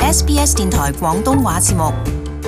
SBS 電台廣東話節目。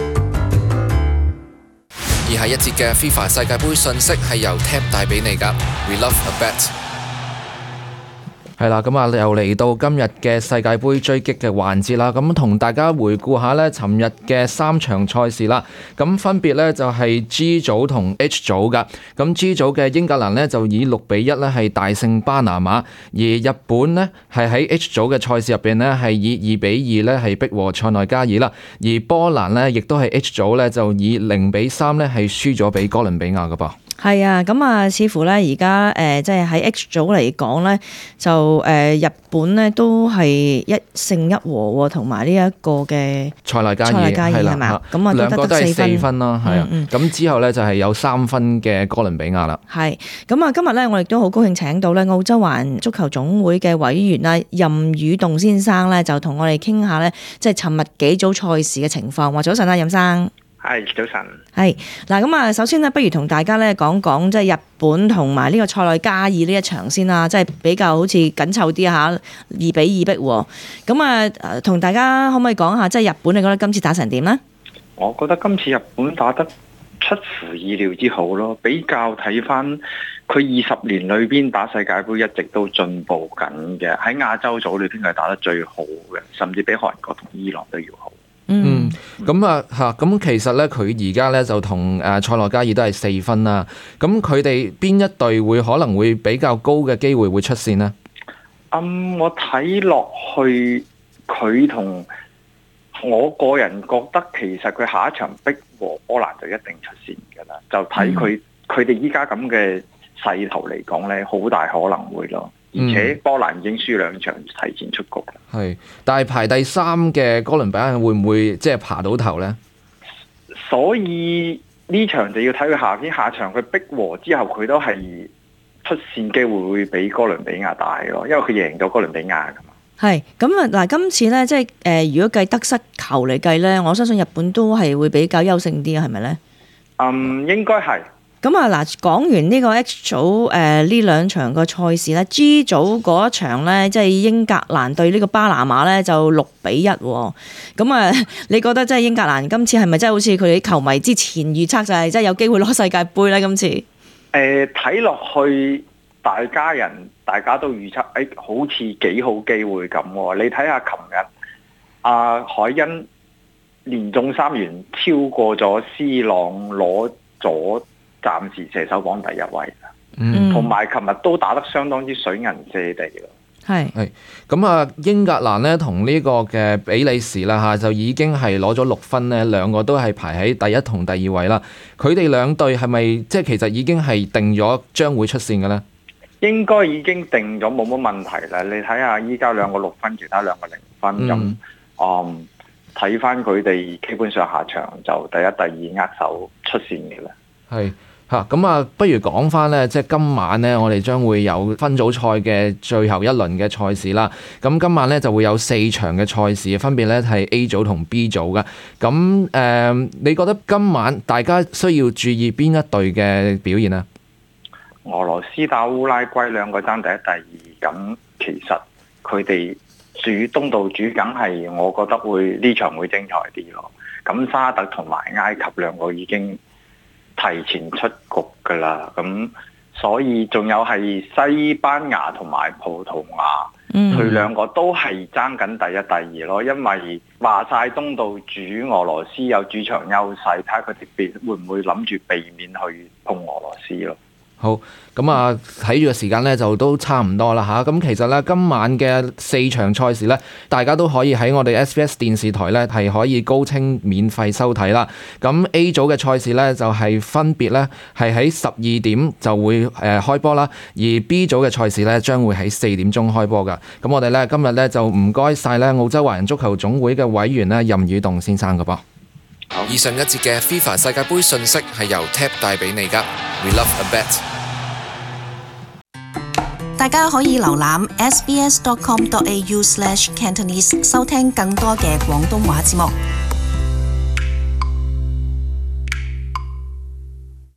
以下一節嘅 FIFA 世界盃訊息係由 TAB 帶俾你㗎。We love a bet。係啦，咁啊又嚟到今日嘅世界盃追擊嘅環節啦，咁同大家回顧下呢尋日嘅3場賽事啦，咁分別呢就係 G 組同 H 組噶，咁 G 組嘅英格蘭呢就以6-1呢係大勝巴拿馬，而日本呢係喺 H 組嘅賽事入邊呢係以2-2呢係逼和塞內加爾啦，而波蘭呢亦都係 H 組呢就以0-3呢係輸咗俾哥倫比亞噶噃。 係啊，咁啊，似乎咧而家即係喺 H 組嚟講咧，就日本咧都係1勝1和，同埋呢一個嘅塞內加爾係嘛，咁啊兩個都係4分啦，係啊，咁之後咧就係有3分嘅哥倫比亞啦。係，咁啊今日咧我亦都好高興請到咧澳洲華人足球總會嘅委員啦任宇棟先生咧，就同我哋傾下咧，即係尋日幾組賽事嘅情況。話早晨啊，任生。 係早晨。 係嗱，咁啊，首先咧，不如同大家咧講講即係日本同埋呢個塞內加爾呢一場先啦，即係比較好似緊湊啲嚇，2-2逼喎。咁啊，同大家可唔可以講下，即係日本你覺得今次打成點呢？ 我覺得今次日本打得出乎意料之好咯，比較睇翻佢20年裏邊打世界盃一直都進步緊嘅，喺亞洲組裏邊係打得最好嘅，甚至比韓國同伊朗都要好。 咁啊嚇，咁其實咧佢而家咧就同塞內加爾都係4分啦。咁佢哋邊一隊會可能會比較高嘅機會會出線呢？ 我睇落去佢同我個人覺得，其實佢下一場逼和波蘭就一定出線㗎啦。就睇佢哋依家咁嘅勢頭嚟講咧，好大可能會咯。而且波蘭已經輸2場，提前出局啦。係， 但係排第3嘅哥倫比亞會唔會即係爬到頭呢？ 所以呢場就要睇佢下場佢逼和之後，佢都係出線機會會比哥倫比亞大咯，因為佢贏咗哥倫比亞㗎嘛。係，咁啊嗱，今次呢，即係如果計得失球嚟計呢，我相信日本都係會比較優勝啲啊，係咪呢？ 應該係。 咁啊嗱，講完呢個 H 組呢2場個賽事咧 ，G 組嗰一場咧，即係英格蘭對呢個巴拿馬咧，就6-1喎。咁啊，你覺得即係英格蘭今次係咪真係好似佢哋啲球迷之前預測就係真係有機會攞世界盃咧？今次睇落去，大家都預測好似幾好機會咁喎。你睇下琴日海恩連中3元超過咗 C 朗攞咗暫時射手榜第1位，同埋琴日都打得相當之水銀瀉地咯。 係咁啊，英格蘭呢同呢個嘅比利時啦嚇，就已經係攞咗6分呢，兩個都係排喺第1同第2位啦。佢哋兩隊係咪即係其實已經係定咗將會出線嘅呢？ 應該已經定咗，冇乜問題啦。你睇下依家兩個6分，其他兩個0分咁，睇翻佢哋基本上下場就第1、第2握手出線嘅啦。係。 咁啊，不如講翻呢，即係今晚呢，我哋將會有分組賽嘅最後一輪嘅賽事啦。咁今晚呢，就會有4場嘅賽事，分別呢係 A 組同 B 組嘅。咁你覺得今晚大家需要注意邊一隊嘅表現呢？ 俄羅斯打烏拉圭兩個爭第1、第2，咁其實佢哋東道主梗係，我覺得呢場會精彩啲咯。咁沙特同埋埃及兩個已經提前出局㗎啦，咁所以仲有係西班牙同埋葡萄牙，佢兩個都係爭緊第1、第2咯。因為話晒東道主俄羅斯有主場優勢，睇下佢哋會唔會諗住避免去碰俄羅斯咯。好，咁啊睇住個時間咧就都差唔多啦嚇。咁其實咧今晚嘅4場賽事咧，大家都可以喺我哋 SBS 電視台咧係可以高清免費收睇啦。咁 A 組嘅賽事咧就係分別咧係喺12點就會開波啦，而 B 組嘅賽事咧將會喺4點鐘開波噶。咁我哋咧今日咧就唔該晒咧澳洲華人足球總會嘅委員咧任宇棟先生噶噃。 以上一節嘅 FIFA 世界盃訊息係由 TAB 帶俾你噶。We love a bet。 大家可以瀏覽 sbs.com.au/cantonese 收聽更多嘅廣東話節目。